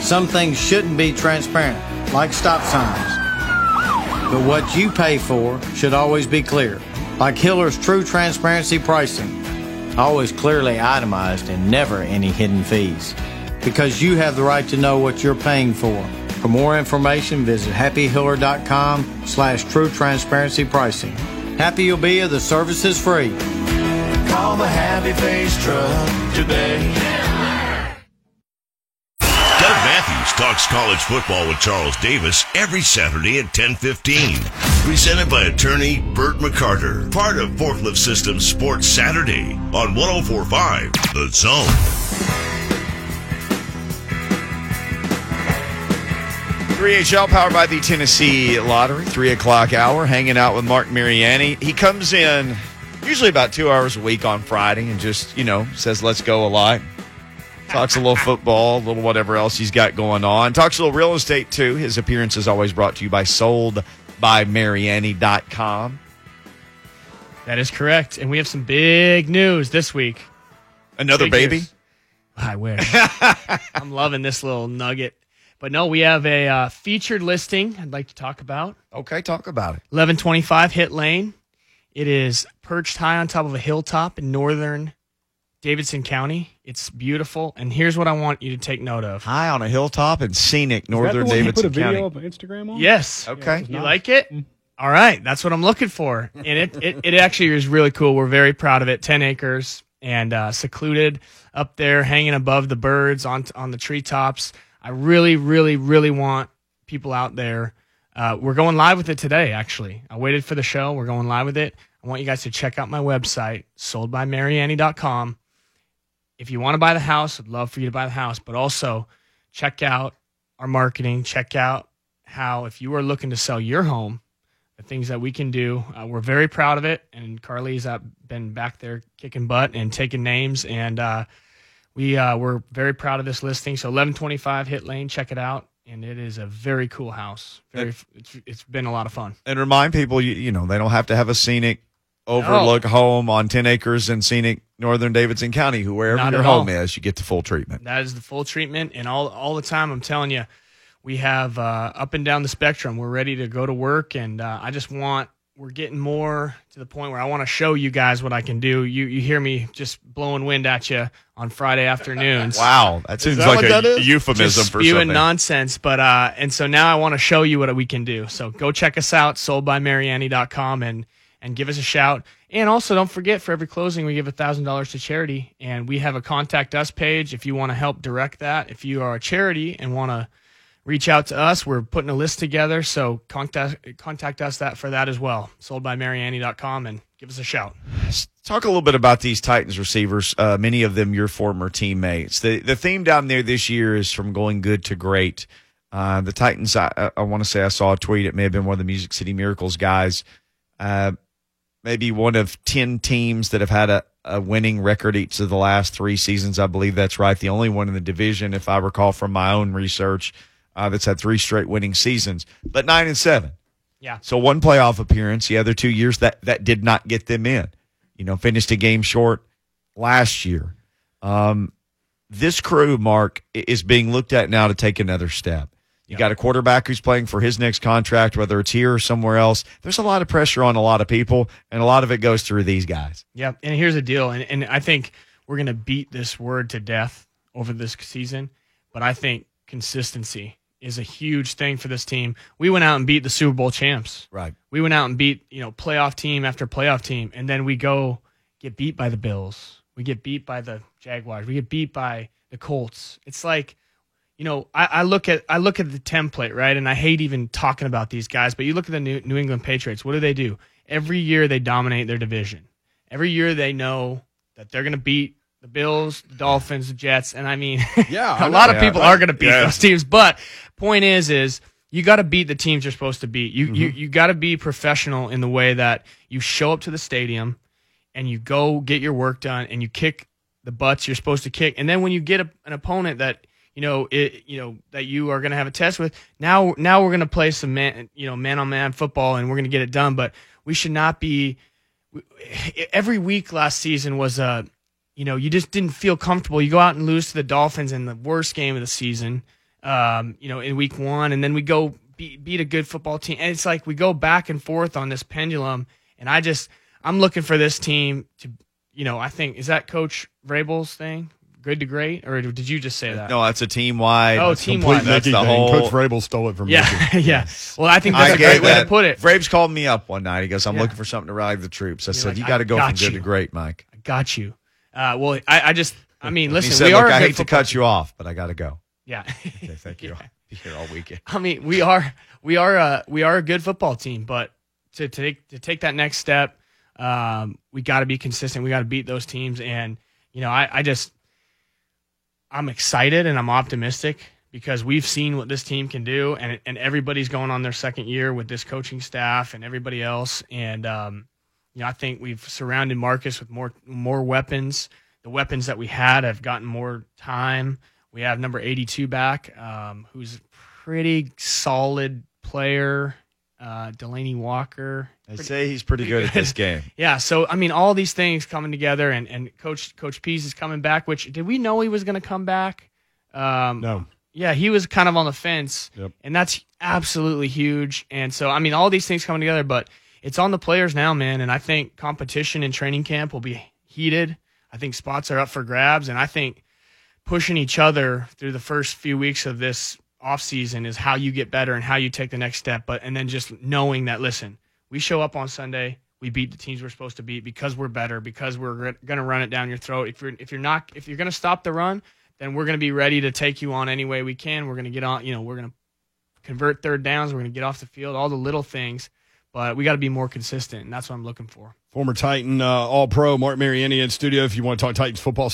Some things shouldn't be transparent, like stop signs. But what you pay for should always be clear, like Hiller's True Transparency Pricing. Always clearly itemized and never any hidden fees. Because you have the right to know what you're paying for. For more information, visit happyhiller.com/true transparency pricing. Happy you'll be if the service is free. Call the Happy Face Truck today. Doug Matthews talks college football with Charles Davis every Saturday at 10:15. Presented by attorney Bert McCarter. Part of Forklift Systems Sports Saturday on 104.5 The Zone. HL powered by the Tennessee Lottery, 3 o'clock hour, hanging out with Mark Mariani. He comes in usually about 2 hours a week on Friday and just, says, let's go a lot. Talks a little football, a little whatever else he's got going on. Talks a little real estate, too. His appearance is always brought to you by SoldByMariani.com. That is correct. And we have some big news this week. Another big baby? News. I wish. I'm loving this little nugget. But no, we have a featured listing I'd like to talk about. Okay, talk about it. 1125 Hit Lane. It is perched high on top of a hilltop in northern Davidson County. It's beautiful. And here's what I want you to take note of. High on a hilltop in scenic northern Davidson put a video County. of Instagram on? Yes. Okay. You like it? All right. That's what I'm looking for. And it actually is really cool. We're very proud of it. 10 acres and secluded up there, hanging above the birds on the treetops. I really, really, really want people out there. We're going live with it today, actually. I waited for the show. We're going live with it. I want you guys to check out my website, soldbymariani.com. If you want to buy the house, I'd love for you to buy the house. But also, check out our marketing. Check out how, if you are looking to sell your home, the things that we can do. We're very proud of it. And Carly's been back there kicking butt and taking names. And we're very proud of this listing. So 1125 Hit Lane, check it out. And it is a very cool house. It's been a lot of fun. And remind people, they don't have to have a scenic overlook home on 10 acres in scenic northern Davidson County. Wherever your home is, you get the full treatment. That is the full treatment. And all the time, I'm telling you, we have up and down the spectrum. We're ready to go to work. And we're getting more to the point where I want to show you guys what I can do. You hear me just blowing wind at you on Friday afternoons. Wow, that seems like a euphemism just for spewing something. Nonsense, but and so now I want to show you what we can do. So go check us out, soldbymariani.com, and give us a shout. And also, don't forget, for every closing, we give $1,000 to charity, and we have a Contact Us page if you want to help direct that. If you are a charity and want to reach out to us, we're putting a list together, so contact us for that as well. Soldbymariani.com, and give us a shout. Talk a little bit about these Titans receivers, many of them your former teammates. The theme down there this year is from going good to great. The Titans, I want to say I saw a tweet. It may have been one of the Music City Miracles guys. Maybe one of 10 teams that have had a winning record each of the last 3 seasons. I believe that's right. The only one in the division, if I recall from my own research, that's had 3 straight winning seasons, but 9-7. Yeah. So 1 playoff appearance. The other 2 years that did not get them in. Finished a game short last year. This crew, Mark, is being looked at now to take another step. You got a quarterback who's playing for his next contract, whether it's here or somewhere else. There's a lot of pressure on a lot of people, and a lot of it goes through these guys. Yeah, and here's the deal, and I think we're going to beat this word to death over this season, but I think consistency is a huge thing for this team. We went out and beat the Super Bowl champs. Right. We went out and beat, playoff team after playoff team, and then we go get beat by the Bills. We get beat by the Jaguars. We get beat by the Colts. It's like, I look at the template, right? And I hate even talking about these guys, but you look at the New England Patriots. What do? Every year they dominate their division. Every year they know that they're going to beat the Bills, the Dolphins, the Jets, and I mean, a lot of people are going to beat those teams. But point is you got to beat the teams you're supposed to beat. You got to be professional in the way that you show up to the stadium and you go get your work done and you kick the butts you're supposed to kick. And then when you get an opponent that that you are going to have a test with, now we're going to play some man-on-man football and we're going to get it done. But we should not be. Every week last season was you just didn't feel comfortable. You go out and lose to the Dolphins in the worst game of the season, in week 1, and then we go beat a good football team. And it's like we go back and forth on this pendulum, and I'm looking for this team to, I think, is that Coach Vrabel's thing? Good to great, or did you just say that? No, that's a team-wide. Oh, team-wide. That's Mickey the thing. whole. Coach Vrabel stole it from Yeah, Mickey. yeah. Well, I think that's a get great way that. to put it. Vrabes called me up one night. He goes, "I'm Yeah. looking for something to rally the troops." I said, like, "You got to go I from got good you. to great, Mike." I got you. Well, I mean, listen, He said, we "Look, are. I a good hate to football cut you off, but I got to go." Yeah. Okay, thank you. I'll be here all weekend. I mean, we are a good football team, but to take that next step, we got to be consistent. We got to beat those teams, and I'm excited and I'm optimistic because we've seen what this team can do, and everybody's going on their second year with this coaching staff and everybody else, and I think we've surrounded Marcus with more weapons. The weapons that we had have gotten more time. We have number 82 back, who's a pretty solid player, Delaney Walker. They say he's pretty good at this game. Yeah, so I mean, all these things coming together, and Coach Pease is coming back. Which did we know he was going to come back? No. Yeah, he was kind of on the fence, Yep. and that's absolutely huge. And so, I mean, all these things coming together, but it's on the players now, man. And I think competition in training camp will be heated. I think spots are up for grabs, and I think pushing each other through the first few weeks of this offseason is how you get better and how you take the next step. And then just knowing that, listen, we show up on Sunday, we beat the teams we're supposed to beat because we're better, because we're going to run it down your throat. If you're going to stop the run, then we're going to be ready to take you on any way we can. We're going to get on, we're going to convert third downs. We're going to get off the field, all the little things, but we got to be more consistent, and that's what I'm looking for. Former Titan All-Pro Mark Mariani in studio. If you want to talk Titans football,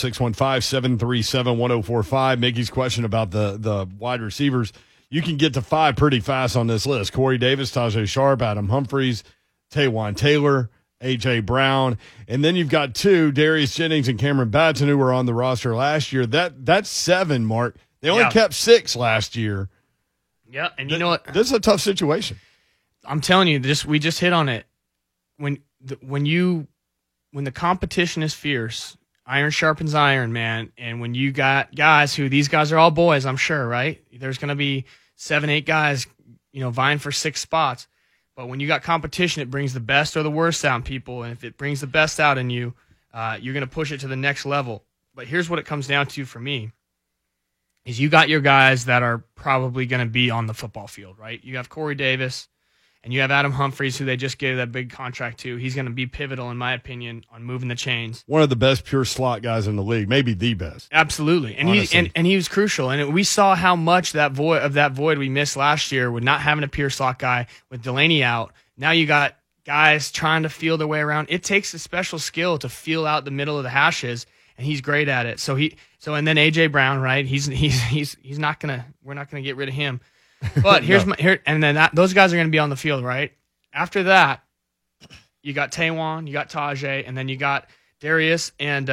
615-737-1045. Mickey's question about the wide receivers. You can get to 5 pretty fast on this list. Corey Davis, Tajay Sharp, Adam Humphries, Taywan Taylor, A.J. Brown. And then you've got 2, Darius Jennings and Cameron Batson, who were on the roster last year. That's 7, Mark. They only kept 6 last year. Yeah, and you know what? This is a tough situation. I'm telling you, we just hit on it. When the competition is fierce, iron sharpens iron, man. And when you got guys these guys are all boys, I'm sure, right? There's going to be 7, 8 guys, vying for 6 spots. But when you got competition, it brings the best or the worst out in people. And if it brings the best out in you, you're going to push it to the next level. But here's what it comes down to for me is you got your guys that are probably going to be on the football field, right? You have Corey Davis. And you have Adam Humphries, who they just gave that big contract to. He's going to be pivotal, in my opinion, on moving the chains. One of the best pure slot guys in the league, maybe the best. Absolutely, and he was crucial. And we saw how much that void we missed last year with not having a pure slot guy with Delaney out. Now you got guys trying to feel their way around. It takes a special skill to feel out the middle of the hashes, and he's great at it. And then A.J. Brown, right? He's not gonna. We're not gonna get rid of him. But those guys are going to be on the field, right? After that, you got Taywan, you got Tajay, and then you got Darius and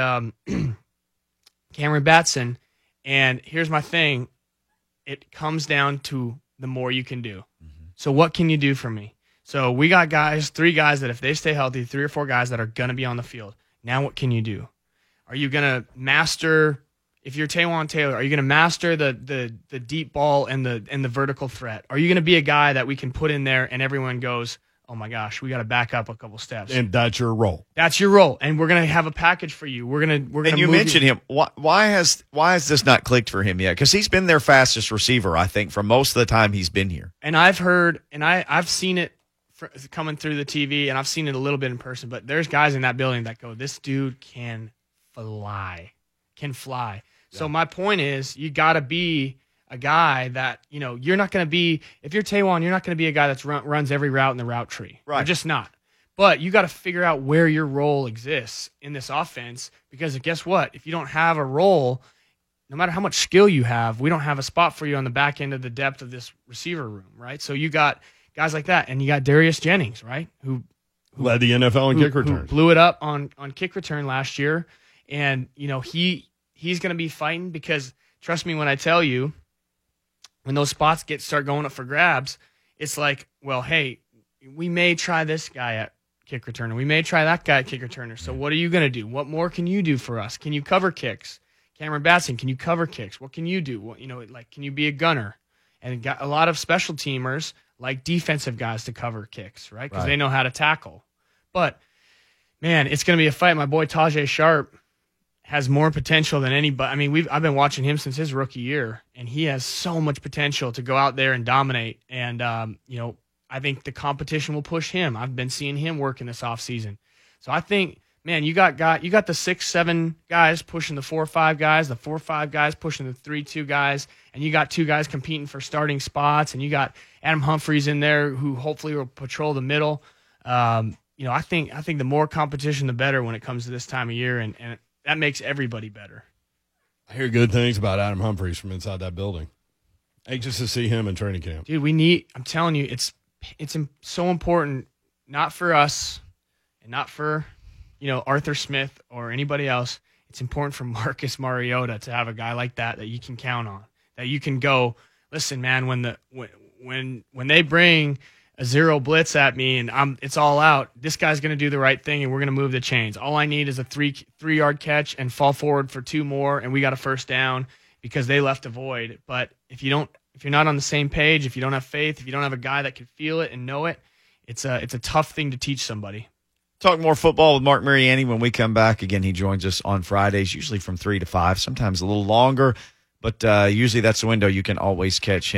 Cameron Batson. And here's my thing. It comes down to the more you can do. Mm-hmm. So what can you do for me? So we got 3 guys that if they stay healthy, 3 or 4 guys that are going to be on the field. Now what can you do? Are you going to master... If you're Taywan Taylor, are you going to master the deep ball and the vertical threat? Are you going to be a guy that we can put in there and everyone goes, oh my gosh, we got to back up a couple steps? And that's your role. That's your role, and we're going to have a package for you. We're going to. And you mentioned him. Why has this not clicked for him yet? Because he's been their fastest receiver, I think, for most of the time he's been here. And I've heard, and I've seen it coming through the TV, and I've seen it a little bit in person. But there's guys in that building that go, this dude can fly. So my point is, you got to be a guy that, you're not going to be, if you're Taywan, you're not going to be a guy that runs every route in the route tree. Right. You're just not. But you got to figure out where your role exists in this offense, because guess what? If you don't have a role, no matter how much skill you have, we don't have a spot for you on the back end of the depth of this receiver room, right? So you got guys like that, and you got Darius Jennings, right, who led the NFL in kick returns. Who blew it up on kick return last year. And, he's going to be fighting because, trust me when I tell you, when those spots start going up for grabs, it's like, well, hey, we may try this guy at kick returner. We may try that guy at kick returner. So what are you going to do? What more can you do for us? Can you cover kicks? Cameron Batson, can you cover kicks? What can you do? What, can you be a gunner? And got a lot of special teamers like defensive guys to cover kicks, right? Because they know how to tackle. But, man, it's going to be a fight. My boy Tajay Sharp has more potential than anybody. I mean, I've been watching him since his rookie year, and he has so much potential to go out there and dominate. And, I think the competition will push him. I've been seeing him work in this offseason. So I think, man, you got the 6-7 guys pushing the 4-5 guys, the 4-5 guys pushing the 3-2 guys, and you got 2 guys competing for starting spots, and you got Adam Humphries in there who hopefully will patrol the middle. I think the more competition, the better when it comes to this time of year, and that makes everybody better. I hear good things about Adam Humphries from inside that building. Anxious to see him in training camp. Dude, I'm telling you, it's so important, not for us and not for Arthur Smith or anybody else. It's important for Marcus Mariota to have a guy like that you can count on, that you can go, listen, man, when they bring a zero blitz at me and it's all out, this guy's going to do the right thing and we're going to move the chains. All I need is a 3-yard catch and fall forward for 2 more and we got a first down because they left a void. But if you're not on the same page, if you don't have faith, if you don't have a guy that can feel it and know it, it's a tough thing to teach somebody. Talk more football with Mark Mariani when we come back. Again, he joins us on Fridays, usually from 3 to 5, sometimes a little longer, but usually that's the window you can always catch him.